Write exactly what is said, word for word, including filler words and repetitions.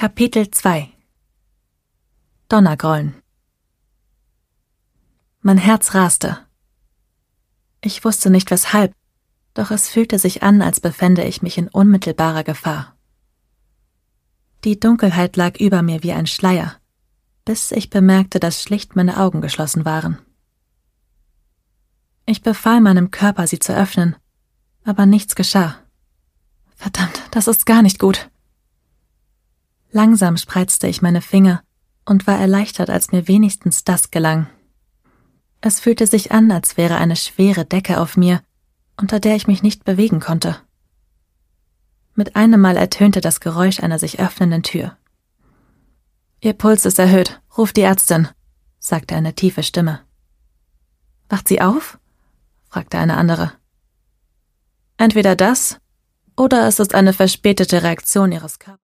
Kapitel zwei Donnergrollen. Mein Herz raste. Ich wusste nicht weshalb, doch es fühlte sich an, als befände ich mich in unmittelbarer Gefahr. Die Dunkelheit lag über mir wie ein Schleier, bis ich bemerkte, dass schlicht meine Augen geschlossen waren. Ich befahl meinem Körper, sie zu öffnen, aber nichts geschah. Verdammt, das ist gar nicht gut. Langsam spreizte ich meine Finger und war erleichtert, als mir wenigstens das gelang. Es fühlte sich an, als wäre eine schwere Decke auf mir, unter der ich mich nicht bewegen konnte. Mit einem Mal ertönte das Geräusch einer sich öffnenden Tür. »Ihr Puls ist erhöht, ruft die Ärztin«, sagte eine tiefe Stimme. »Wacht sie auf?« fragte eine andere. »Entweder das, oder es ist eine verspätete Reaktion ihres Körpers.«